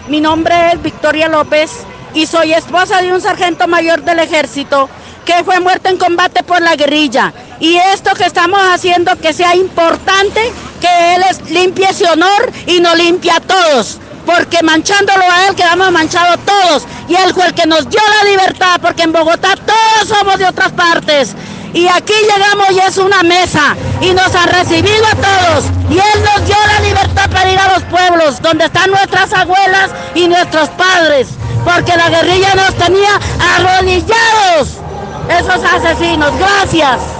Mi nombre es Victoria López y soy esposa de un sargento mayor del ejército que fue muerto en combate por la guerrilla. Y esto que estamos haciendo que sea importante, que él limpie ese honor y nos limpia a todos, porque manchándolo a él quedamos manchados todos. Y él fue el que nos dio la libertad, porque en Bogotá todos somos de otras partes. Y aquí llegamos y es una mesa y nos han recibido a todos. Y él nos dio la libertad para ir a los pueblos donde están nuestras abuelas y nuestros padres, porque la guerrilla nos tenía arrodillados. Esos asesinos, gracias.